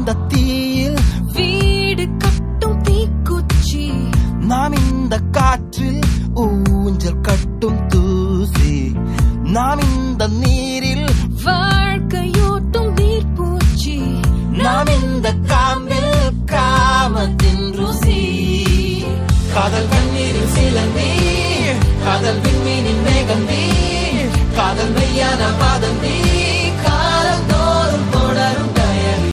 இந்த தீயில் வீடு கட்டும் தீக்குச்சி, நாம் இந்த காற்றில் ஊஞ்சல் கட்டும் தூசி, நாம் இந்த நீரில் வாழ்க்கையோட்டும் நீர்ப்பூச்சி, நாம் இந்த காம்பில் காமத்தின் ருசி. காதல் கண்ணீரில் சிலந்தி, காதல் விண்மீனின் மேகம் நீர், காதல் மெய்யான பாதல்